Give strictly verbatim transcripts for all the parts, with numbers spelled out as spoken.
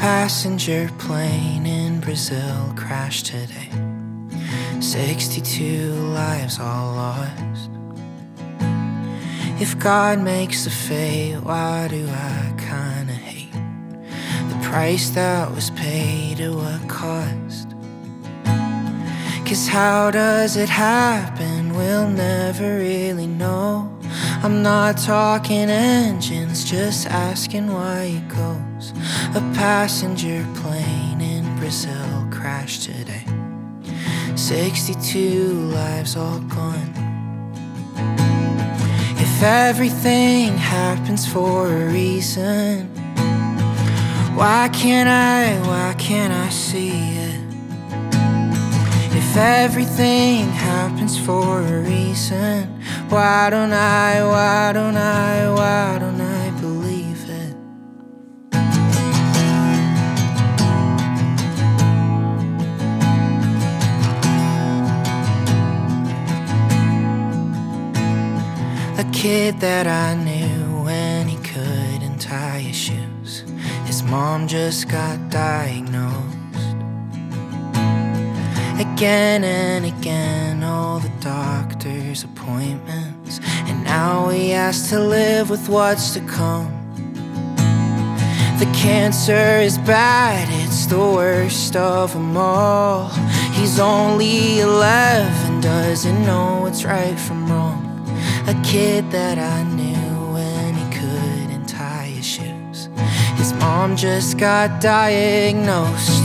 passenger plane in Brazil crashed today. sixty-two lives all lost. If God makes the fate, why do I kinda hate the price that was paid at what cost? Cause how does it happen? We'll never really know. I'm not talking engines, just asking why it goes. A passenger plane in Brazil crashed today. sixty-two lives all gone. If everything happens for a reason, why can't I, why can't I see it? If everything happens for a reason, why don't I, why don't I, why don't I believe it? A kid that I knew when he couldn't tie his shoes, his mom just got diagnosed. Again and again, all the doctor's appointments, and now he has to live with what's to come. The cancer is bad, it's the worst of them all. He's only eleven, doesn't know what's right from wrong. A kid that I knew when he couldn't tie his shoes, his mom just got diagnosed.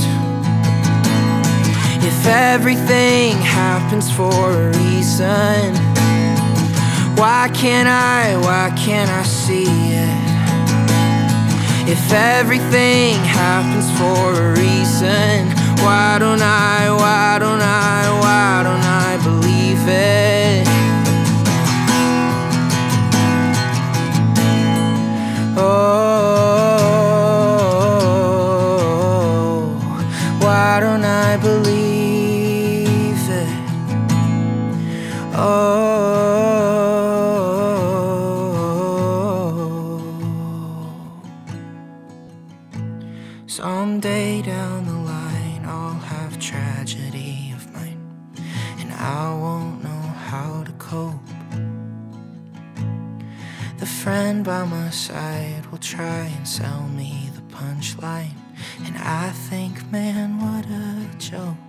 If everything happens for a reason, why can't I, why can't I see it? If everything happens for a reason, why don't I, why don't I, why don't I believe it? Oh, why don't I believe? Oh, someday down the line I'll have tragedy of mine, and I won't know how to cope. The friend by my side will try and sell me the punchline, and I think, man, what a joke.